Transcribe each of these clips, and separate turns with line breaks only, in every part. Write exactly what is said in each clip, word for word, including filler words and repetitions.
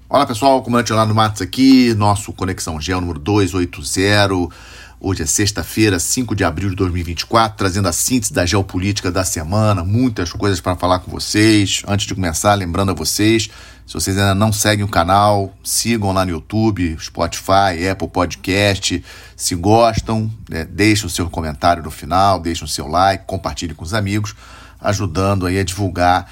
Olá pessoal, comandante Leonardo Matos aqui, nosso Conexão Geo número duzentos e oitenta. Hoje é sexta-feira, cinco de abril de dois mil e vinte e quatro, trazendo a síntese da geopolítica da semana, muitas coisas para falar com vocês. Antes de começar, lembrando a vocês, se vocês ainda não seguem o canal, sigam lá no YouTube, Spotify, Apple Podcast. Se gostam, né, deixem o seu comentário no final, deixem o seu like, compartilhem com os amigos, ajudando aí a divulgar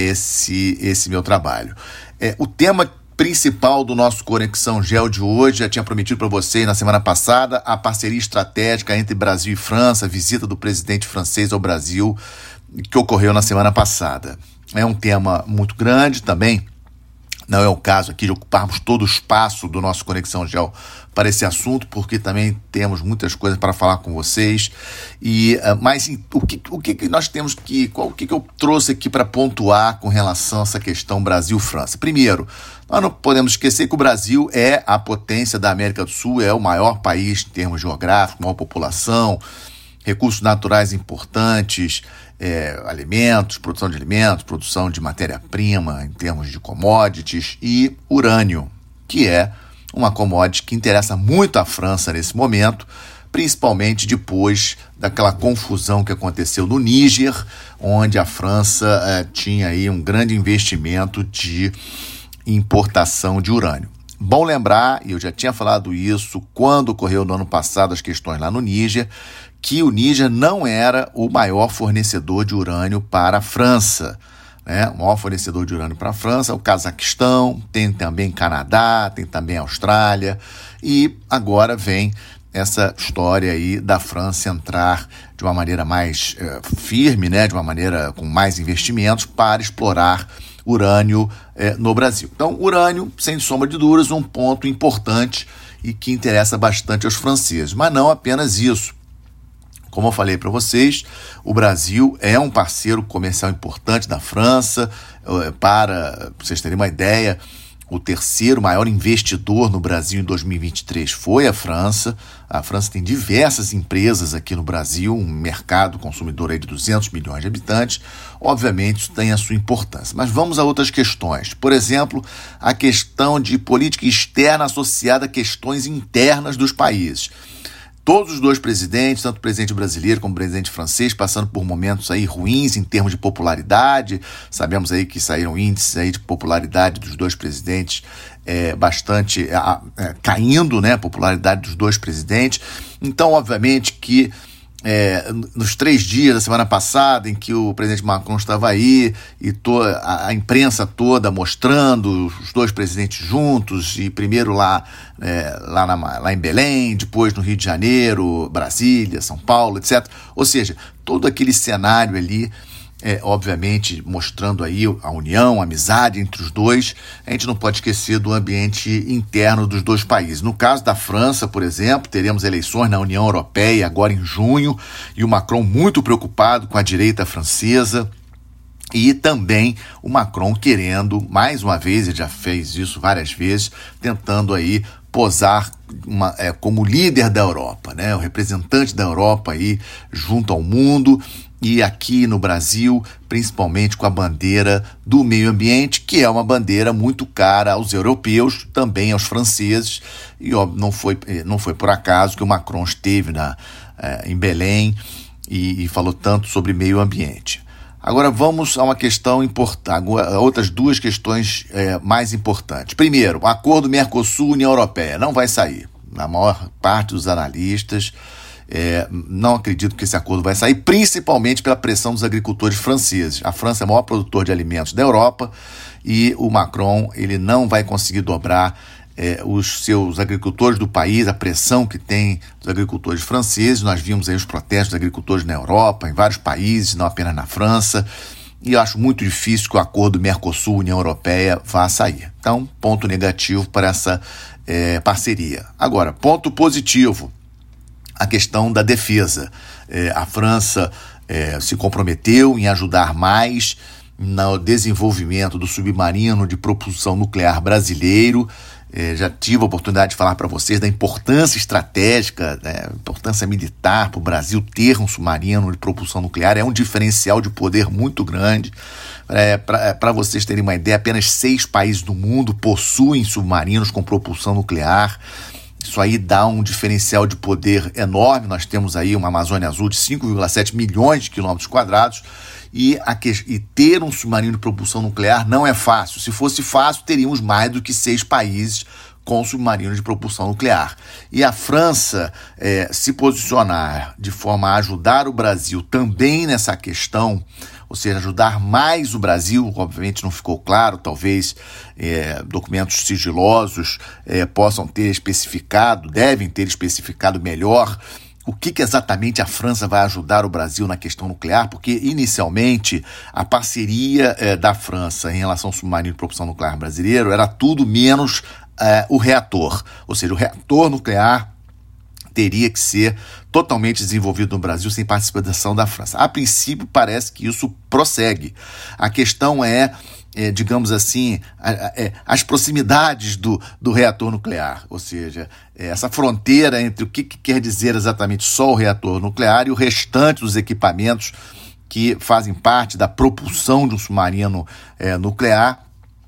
esse, esse meu trabalho. É, o tema principal do nosso Conexão Geo de hoje, já tinha prometido para vocês na semana passada, a parceria estratégica entre Brasil e França, a visita do presidente francês ao Brasil, que ocorreu na semana passada. É um tema muito grande também, não é o caso aqui de ocuparmos todo o espaço do nosso Conexão Geo para esse assunto, porque também temos muitas coisas para falar com vocês. E, uh, mas o que, o que nós temos que... Qual, o que, que eu trouxe aqui para pontuar com relação a essa questão Brasil-França? Primeiro, nós não podemos esquecer que o Brasil é a potência da América do Sul, é o maior país em termos geográficos, maior população, recursos naturais importantes, é, alimentos, produção de alimentos, produção de matéria-prima em termos de commodities e urânio, que é uma commodity que interessa muito à França nesse momento, principalmente depois daquela confusão que aconteceu no Níger, onde a França é, tinha aí um grande investimento de importação de urânio. Bom lembrar, e eu já tinha falado isso quando ocorreu no ano passado as questões lá no Níger, que o Níger não era o maior fornecedor de urânio para a França. Né? O maior fornecedor de urânio para a França é o Cazaquistão, tem também Canadá, tem também Austrália, e agora vem essa história aí da França entrar de uma maneira mais eh, firme, né? De uma maneira com mais investimentos para explorar urânio eh, no Brasil. Então, urânio, sem sombra de dúvidas, um ponto importante e que interessa bastante aos franceses, mas não apenas isso. Como eu falei para vocês, o Brasil é um parceiro comercial importante da França. Para vocês terem uma ideia, o terceiro maior investidor no Brasil em dois mil e vinte e três foi a França. A França tem diversas empresas aqui no Brasil, um mercado consumidor aí de duzentos milhões de habitantes. Obviamente isso tem a sua importância. Mas vamos a outras questões. Por exemplo, a questão de política externa associada a questões internas dos países. Todos os dois presidentes, tanto o presidente brasileiro como o presidente francês, passando por momentos aí ruins em termos de popularidade. Sabemos aí que saíram índices aí de popularidade dos dois presidentes é, bastante é, caindo, né, a popularidade dos dois presidentes. Então, obviamente que É, nos três dias da semana passada em que o presidente Macron estava aí e to- a, a imprensa toda mostrando os dois presidentes juntos, e primeiro lá, é, lá, na, lá em Belém, depois no Rio de Janeiro, Brasília, São Paulo, etcétera. Ou seja, todo aquele cenário ali, é, obviamente mostrando aí a união, a amizade entre os dois. A gente não pode esquecer do ambiente interno dos dois países. No caso da França, por exemplo, teremos eleições na União Europeia agora em junho, e o Macron muito preocupado com a direita francesa, e também o Macron querendo, mais uma vez, ele já fez isso várias vezes, tentando aí posar uma, é, como líder da Europa, né? O representante da Europa aí junto ao mundo. E aqui no Brasil, principalmente com a bandeira do meio ambiente, que é uma bandeira muito cara aos europeus, também aos franceses, e ó, não, foi, não foi por acaso que o Macron esteve na, eh, em Belém e, e falou tanto sobre meio ambiente. Agora vamos a uma questão importante, outras duas questões eh, mais importantes. Primeiro, o acordo Mercosul-União Europeia não vai sair. Na maior parte dos analistas, É, não acredito que esse acordo vai sair, principalmente pela pressão dos agricultores franceses. A França é o maior produtor de alimentos da Europa e o Macron ele não vai conseguir dobrar é, os seus agricultores do país, a pressão que tem dos agricultores franceses. Nós vimos aí os protestos dos agricultores na Europa, em vários países, não apenas na França, e eu acho muito difícil que o acordo Mercosul-União Europeia vá sair. Então, ponto negativo para essa é, parceria. Agora, ponto positivo: a questão da defesa. É, a França é, se comprometeu em ajudar mais no desenvolvimento do submarino de propulsão nuclear brasileiro. É, já tive a oportunidade de falar para vocês da importância estratégica, né, importância militar para o Brasil ter um submarino de propulsão nuclear. É um diferencial de poder muito grande. É, para vocês terem uma ideia, apenas seis países do mundo possuem submarinos com propulsão nuclear. Isso aí dá um diferencial de poder enorme. Nós temos aí uma Amazônia Azul de cinco vírgula sete milhões de quilômetros quadrados. E, a que, e ter um submarino de propulsão nuclear não é fácil. Se fosse fácil, teríamos mais do que seis países com submarino de propulsão nuclear. E a França é, se posicionar de forma a ajudar o Brasil também nessa questão, ou seja, ajudar mais o Brasil, obviamente não ficou claro, talvez é, documentos sigilosos é, possam ter especificado, devem ter especificado melhor o que, que exatamente a França vai ajudar o Brasil na questão nuclear, porque inicialmente a parceria eh, da França em relação ao submarino de propulsão nuclear brasileiro era tudo menos eh, o reator, ou seja, o reator nuclear teria que ser totalmente desenvolvido no Brasil sem participação da França. A princípio parece que isso prossegue. A questão é, é digamos assim, a, a, a, as proximidades do, do reator nuclear, ou seja, é, essa fronteira entre o que, que quer dizer exatamente só o reator nuclear e o restante dos equipamentos que fazem parte da propulsão de um submarino é, nuclear,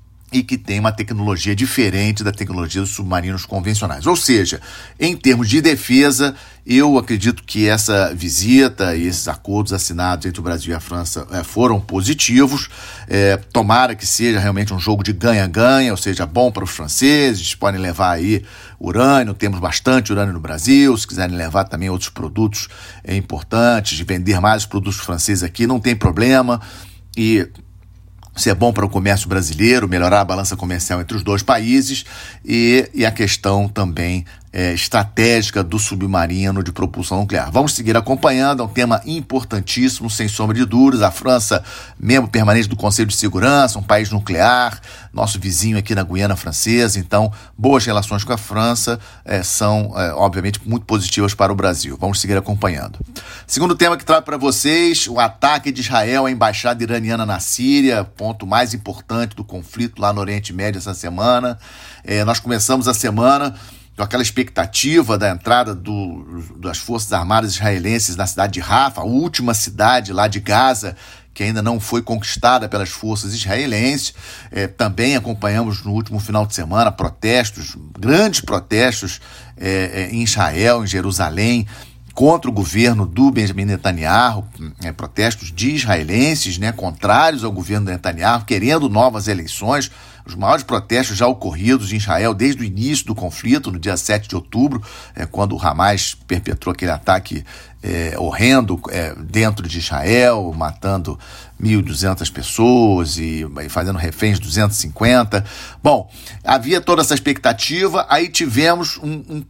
e que tem uma tecnologia diferente da tecnologia dos submarinos convencionais. Ou seja, em termos de defesa, eu acredito que essa visita e esses acordos assinados entre o Brasil e a França é, foram positivos. É, tomara que seja realmente um jogo de ganha-ganha, ou seja, bom para os franceses, podem levar aí urânio, temos bastante urânio no Brasil, se quiserem levar também outros produtos é, importantes, vender mais os produtos franceses aqui, não tem problema. E isso é bom para o comércio brasileiro, melhorar a balança comercial entre os dois países e, e a questão também é, estratégica do submarino de propulsão nuclear. Vamos seguir acompanhando, é um tema importantíssimo, sem sombra de dúvidas. A França, membro permanente do Conselho de Segurança, um país nuclear, nosso vizinho aqui na Guiana Francesa, então boas relações com a França é, são, é, obviamente, muito positivas para o Brasil. Vamos seguir acompanhando. Segundo tema que trago para vocês, o ataque de Israel à embaixada iraniana na Síria, ponto mais importante do conflito lá no Oriente Médio essa semana. É, nós começamos a semana com aquela expectativa da entrada do, das Forças Armadas israelenses na cidade de Rafah, a última cidade lá de Gaza, que ainda não foi conquistada pelas forças israelenses. É, também acompanhamos no último final de semana protestos, grandes protestos é, é, em Israel, em Jerusalém, contra o governo do Benjamin Netanyahu, é, protestos de israelenses, né, contrários ao governo do Netanyahu, querendo novas eleições. Os maiores protestos já ocorridos em Israel desde o início do conflito, no dia sete de outubro, é, quando o Hamas perpetrou aquele ataque é, horrendo é, dentro de Israel, matando mil e duzentas pessoas e, e fazendo reféns duzentos e cinquenta. Bom, havia toda essa expectativa, aí tivemos um, um,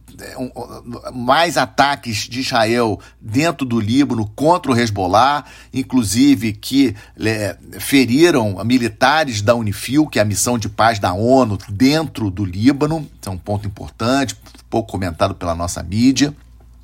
um, mais ataques de Israel dentro do Líbano contra o Hezbollah, inclusive que é, feriram militares da Unifil, que é a missão de paz da ONU, dentro do Líbano. Isso é um ponto importante, pouco comentado pela nossa mídia.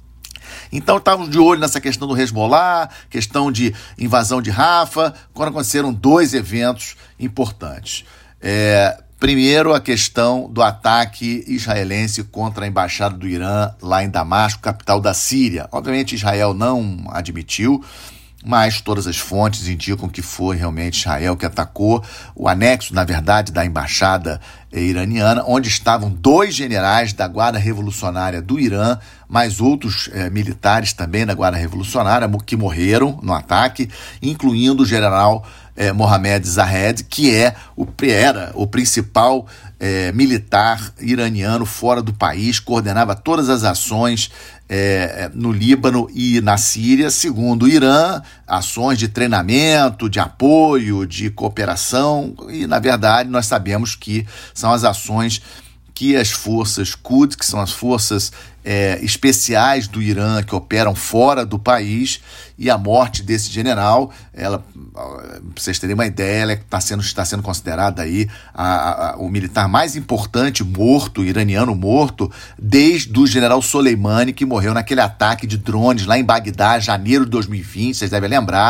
Então estávamos de olho nessa questão do Hezbollah, questão de invasão de Rafah, quando aconteceram dois eventos importantes. É, primeiro, a questão do ataque israelense contra a embaixada do Irã lá em Damasco, capital da Síria. Obviamente Israel não admitiu, mas todas as fontes indicam que foi realmente Israel que atacou o anexo, na verdade, da embaixada iraniana, onde estavam dois generais da Guarda Revolucionária do Irã, mais outros eh, militares também da Guarda Revolucionária que morreram no ataque, incluindo o general eh, Mohammad Zahed, que é o, era o principal eh, militar iraniano fora do país, coordenava todas as ações É, no Líbano e na Síria, segundo o Irã, ações de treinamento, de apoio, de cooperação, e na verdade nós sabemos que são as ações que as forças Quds, que são as forças é, especiais do Irã que operam fora do país, e a morte desse general, ela, para vocês terem uma ideia, ela está sendo, está sendo considerada aí a, a, o militar mais importante morto, iraniano morto, desde o general Soleimani, que morreu naquele ataque de drones lá em Bagdá, janeiro de dois mil e vinte, vocês devem lembrar.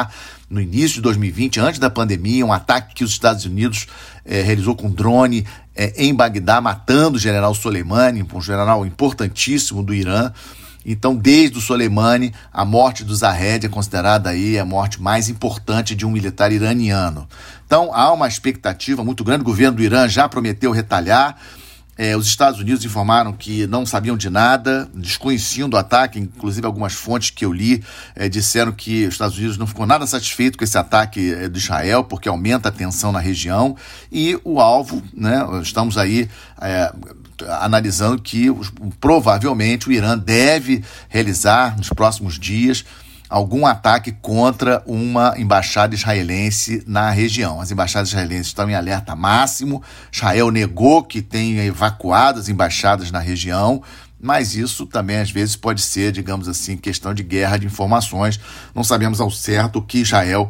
no início de dois mil e vinte, antes da pandemia, um ataque que os Estados Unidos eh, realizou com drone eh, em Bagdá, matando o general Soleimani, um general importantíssimo do Irã. Então, desde o Soleimani, a morte do Zahed é considerada aí a morte mais importante de um militar iraniano. Então, há uma expectativa muito grande. O governo do Irã já prometeu retalhar. É, os Estados Unidos informaram que não sabiam de nada, desconheciam do ataque. Inclusive, algumas fontes que eu li é, disseram que os Estados Unidos não ficou nada satisfeito com esse ataque é, de Israel, porque aumenta a tensão na região. E o alvo, né, estamos aí é, analisando que provavelmente o Irã deve realizar nos próximos dias algum ataque contra uma embaixada israelense na região. As embaixadas israelenses estão em alerta máximo. Israel negou que tenha evacuado as embaixadas na região, mas isso também às vezes pode ser, digamos assim, questão de guerra de informações. Não sabemos ao certo o que Israel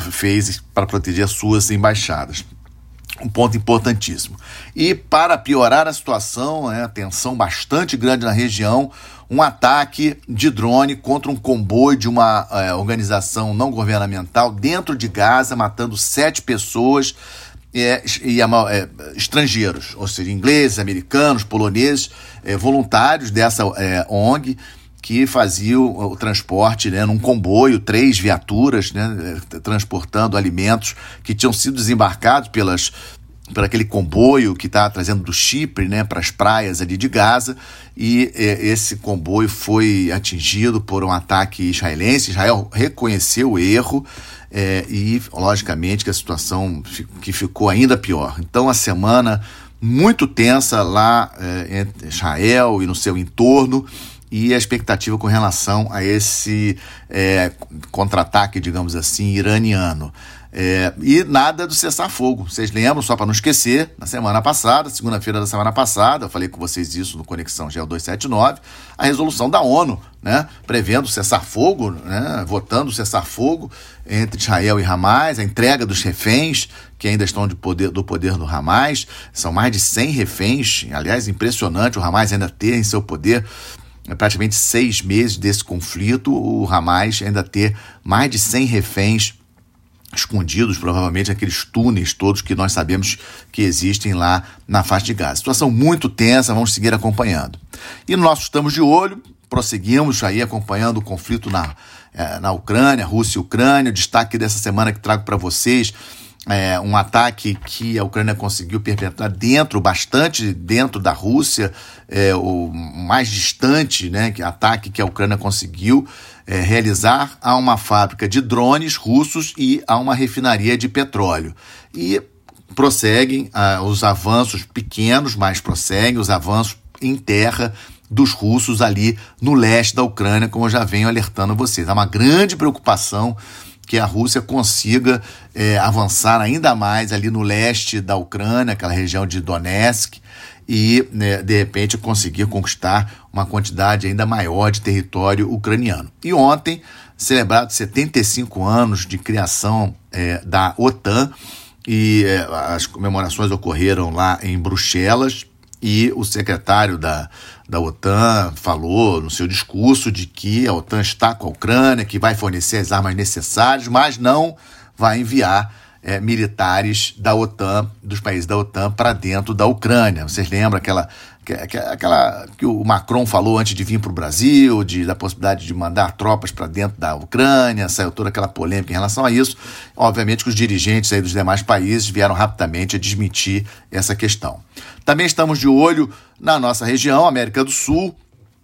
fez para proteger as suas embaixadas. Um ponto importantíssimo. E para piorar a situação, né, tensão bastante grande na região, um ataque de drone contra um comboio de uma é, organização não governamental dentro de Gaza, matando sete pessoas é, e é, estrangeiros, ou seja, ingleses, americanos, poloneses, é, voluntários dessa é, O N G, que faziam o transporte, né, num comboio, três viaturas, né, transportando alimentos que tinham sido desembarcados pelas, por aquele comboio que está trazendo do Chipre, né, para as praias ali de Gaza, e é, esse comboio foi atingido por um ataque israelense. Israel reconheceu o erro é, e, logicamente, que a situação que ficou ainda pior. Então, a semana muito tensa lá é, entre Israel e no seu entorno, e a expectativa com relação a esse é, contra-ataque, digamos assim, iraniano. É, e nada do cessar-fogo. Vocês lembram, só para não esquecer, na semana passada, segunda-feira da semana passada, eu falei com vocês isso no Conexão Geo duzentos e setenta e nove, a resolução da ONU, né, prevendo cessar-fogo, né, votando cessar-fogo entre Israel e Hamas, a entrega dos reféns que ainda estão de poder, do poder do Hamas. São mais de cem reféns, aliás, impressionante o Hamas ainda ter em seu poder praticamente seis meses desse conflito, o Hamas ainda ter mais de cem reféns escondidos, provavelmente aqueles túneis todos que nós sabemos que existem lá na faixa de Gaza. Situação muito tensa, vamos seguir acompanhando. E nós estamos de olho, prosseguimos aí acompanhando o conflito na, na Ucrânia, Rússia e Ucrânia. O destaque dessa semana que trago para vocês é um ataque que a Ucrânia conseguiu perpetrar dentro, bastante dentro da Rússia, é, o mais distante, né, ataque que a Ucrânia conseguiu é, realizar a uma fábrica de drones russos e a uma refinaria de petróleo. E prosseguem ah, os avanços pequenos, mas prosseguem os avanços em terra dos russos ali no leste da Ucrânia, como eu já venho alertando vocês. Há uma grande preocupação que a Rússia consiga é, avançar ainda mais ali no leste da Ucrânia, aquela região de Donetsk, e, né, de repente, conseguir conquistar uma quantidade ainda maior de território ucraniano. E ontem, celebrado setenta e cinco anos de criação é, da OTAN, e é, as comemorações ocorreram lá em Bruxelas, e o secretário da, da OTAN falou no seu discurso de que a OTAN está com a Ucrânia, que vai fornecer as armas necessárias, mas não vai enviar é, militares da OTAN, dos países da OTAN, para dentro da Ucrânia. Vocês lembram aquela, aquela que o Macron falou antes de vir para o Brasil, de, da possibilidade de mandar tropas para dentro da Ucrânia, saiu toda aquela polêmica em relação a isso. Obviamente que os dirigentes aí dos demais países vieram rapidamente a desmentir essa questão. Também estamos de olho na nossa região, América do Sul.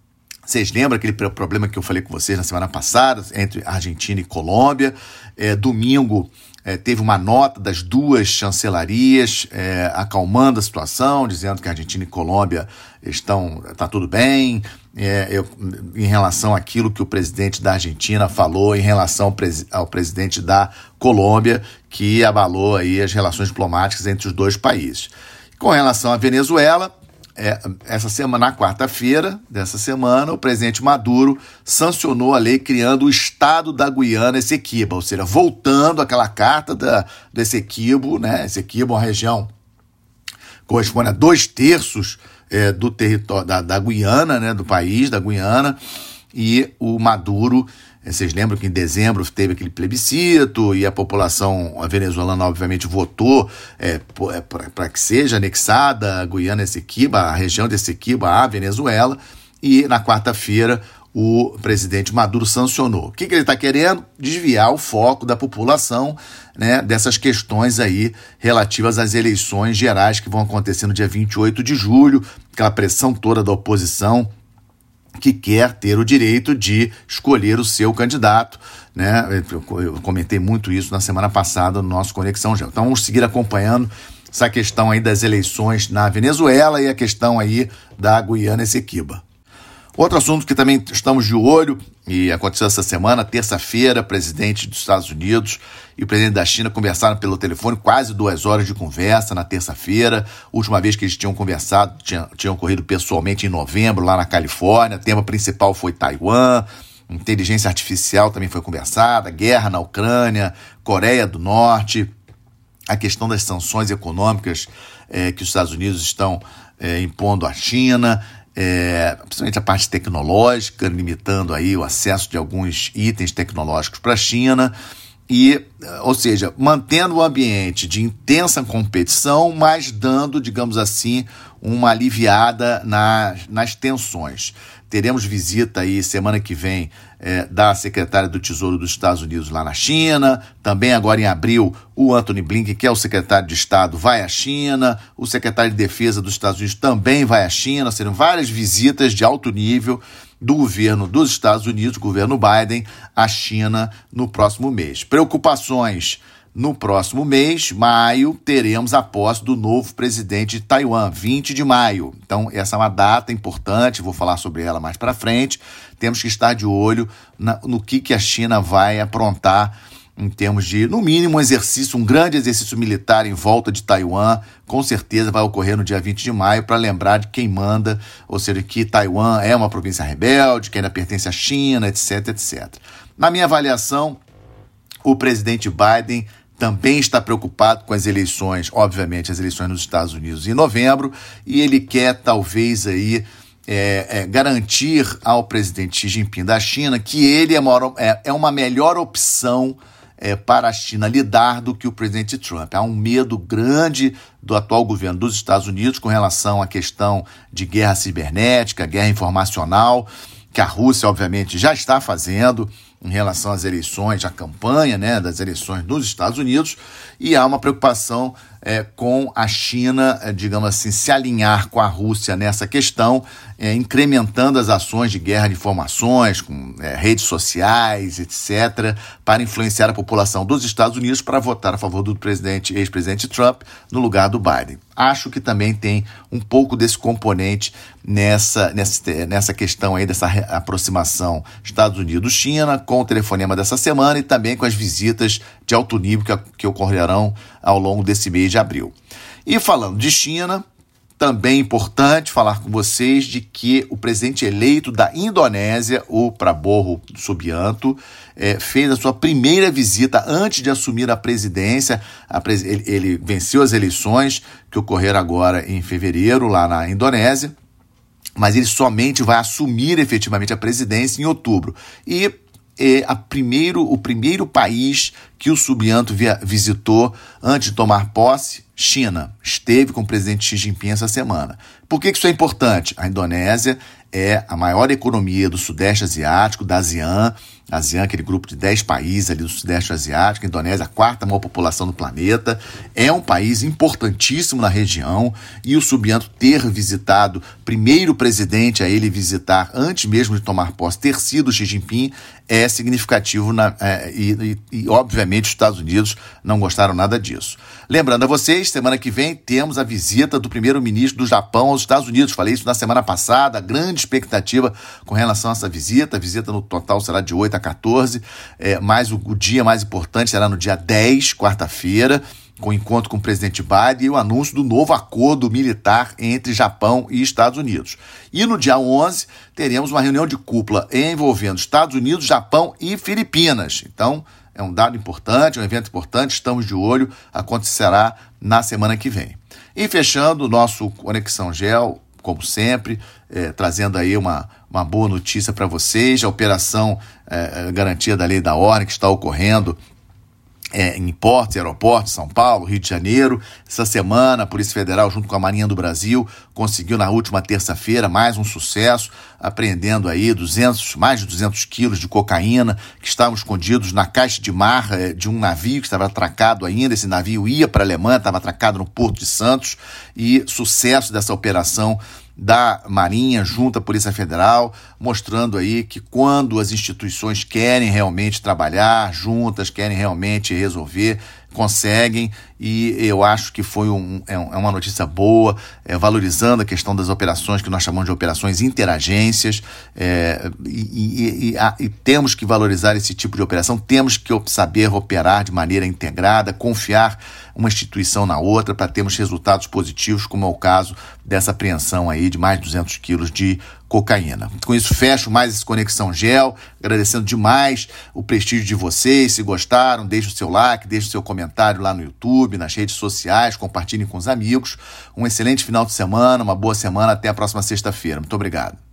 Vocês lembram aquele problema que eu falei com vocês na semana passada, entre Argentina e Colômbia? É, domingo é, teve uma nota das duas chancelarias é, acalmando a situação, dizendo que a Argentina e Colômbia estão, tá tudo bem, é, eu, em relação àquilo que o presidente da Argentina falou em relação ao, pres, ao presidente da Colômbia, que abalou aí as relações diplomáticas entre os dois países. Com relação à Venezuela, é, essa semana, na quarta-feira dessa semana, o presidente Maduro sancionou a lei criando o Estado da Guiana Essequiba, ou seja, voltando àquela carta da, do Essequibo, né? Essequibo é uma região que corresponde a dois terços é, do território da, da Guiana, né? Do país, da Guiana, e o Maduro Vocês lembram que em dezembro teve aquele plebiscito e a população venezuelana, obviamente, votou é, para que seja anexada a Guiana Essequiba, a região de Essequiba, à Venezuela. E na quarta-feira o presidente Maduro sancionou. O que, que ele está querendo? Desviar o foco da população, né, dessas questões aí relativas às eleições gerais que vão acontecer no dia vinte e oito de julho, aquela pressão toda da oposição que quer ter o direito de escolher o seu candidato, né? Eu comentei muito isso na semana passada no nosso Conexão Geo. Então vamos seguir acompanhando essa questão aí das eleições na Venezuela e a questão aí da Guiana Essequiba. Outro assunto que também estamos de olho, e aconteceu essa semana, terça-feira, presidente dos Estados Unidos e o presidente da China conversaram pelo telefone, quase duas horas de conversa na terça-feira. Última vez que eles tinham conversado, tinha, tinha ocorrido pessoalmente em novembro, lá na Califórnia. O tema principal foi Taiwan, inteligência artificial também foi conversada, guerra na Ucrânia, Coreia do Norte, a questão das sanções econômicas é, que os Estados Unidos estão é, impondo à China, É, principalmente a parte tecnológica, limitando aí o acesso de alguns itens tecnológicos para a China, e, ou seja, mantendo o ambiente de intensa competição, mas dando, digamos assim, uma aliviada na, nas tensões. Teremos visita aí semana que vem é, da secretária do Tesouro dos Estados Unidos lá na China. Também agora em abril o Antony Blinken, que é o secretário de Estado, vai à China. O secretário de Defesa dos Estados Unidos também vai à China. Serão várias visitas de alto nível do governo dos Estados Unidos, governo Biden, à China no próximo mês. Preocupações. No próximo mês, maio, teremos a posse do novo presidente de Taiwan, vinte de maio. Então, essa é uma data importante, vou falar sobre ela mais para frente. Temos que estar de olho na, no que, que a China vai aprontar em termos de, no mínimo, um exercício, um grande exercício militar em volta de Taiwan. Com certeza vai ocorrer no dia vinte de maio, para lembrar de quem manda, ou seja, que Taiwan é uma província rebelde, que ainda pertence à China, etc, etcétera. Na minha avaliação, o presidente Biden também está preocupado com as eleições, obviamente, as eleições nos Estados Unidos em novembro, e ele quer, talvez, aí, é, é, garantir ao presidente Xi Jinping da China que ele é, maior, é, é uma melhor opção é, para a China lidar do que o presidente Trump. Há um medo grande do atual governo dos Estados Unidos com relação à questão de guerra cibernética, guerra informacional, que a Rússia, obviamente, já está fazendo em relação às eleições, à campanha, né, das eleições nos Estados Unidos, e há uma preocupação é, com a China, é, digamos assim, se alinhar com a Rússia nessa questão, é, incrementando as ações de guerra de informações, com é, redes sociais, etcétera, para influenciar a população dos Estados Unidos para votar a favor do presidente, ex-presidente Trump no lugar do Biden. Acho que também tem um pouco desse componente nessa, nessa, nessa questão aí, dessa aproximação Estados Unidos-China, com o telefonema dessa semana e também com as visitas de alto nível que, que ocorrerão ao longo desse mês de abril. E falando de China, também é importante falar com vocês de que o presidente eleito da Indonésia, o Prabowo Subianto, é, fez a sua primeira visita antes de assumir a presidência. A pres... ele, ele venceu as eleições que ocorreram agora em fevereiro lá na Indonésia, mas ele somente vai assumir efetivamente a presidência em outubro. E é a primeiro, o primeiro país que o Subianto via, visitou antes de tomar posse, China. Esteve com o presidente Xi Jinping essa semana. Por que isso é importante? A Indonésia é a maior economia do Sudeste Asiático, da ASEAN. A ASEAN, aquele grupo de dez países ali do Sudeste Asiático. A Indonésia, a quarta maior população do planeta. É um país importantíssimo na região. E o Subianto ter visitado, primeiro presidente a ele visitar, antes mesmo de tomar posse, ter sido Xi Jinping, é significativo. Na, é, e, e, e, obviamente, os Estados Unidos não gostaram nada disso. Lembrando a vocês, semana que vem temos a visita do primeiro-ministro do Japão aos Estados Unidos. Falei isso na semana passada, grande expectativa com relação a essa visita. A visita no total será de oito a quatorze, é, mas o, o dia mais importante será no dia dez, quarta-feira, com o encontro com o presidente Biden e o anúncio do novo acordo militar entre Japão e Estados Unidos. E no dia onze, teremos uma reunião de cúpula envolvendo Estados Unidos, Japão e Filipinas. Então, é um dado importante, um evento importante, estamos de olho, acontecerá na semana que vem. E fechando o nosso Conexão Geo, como sempre, é, trazendo aí uma, uma boa notícia para vocês. A operação é, Garantia da Lei e da Ordem que está ocorrendo É, em portos e aeroportos, São Paulo, Rio de Janeiro. Essa semana, a Polícia Federal, junto com a Marinha do Brasil, conseguiu na última terça-feira mais um sucesso, apreendendo aí duzentos, mais de duzentos quilos de cocaína que estavam escondidos na caixa de mar é, de um navio que estava atracado ainda. Esse navio ia para a Alemanha, estava atracado no Porto de Santos, e sucesso dessa operação da Marinha junto à Polícia Federal, mostrando aí que quando as instituições querem realmente trabalhar juntas, querem realmente resolver, conseguem, e eu acho que foi um, é uma notícia boa, é, valorizando a questão das operações que nós chamamos de operações interagências, é, e, e, e, a, e temos que valorizar esse tipo de operação, temos que saber operar de maneira integrada, confiar uma instituição na outra para termos resultados positivos, como é o caso dessa apreensão aí de mais de duzentos quilos de cocaína. Com isso, fecho mais esse Conexão Gel, agradecendo demais o prestígio de vocês. Se gostaram, deixe o seu like, deixe o seu comentário lá no YouTube, nas redes sociais, compartilhem com os amigos. Um excelente final de semana, uma boa semana, até a próxima sexta-feira. Muito obrigado.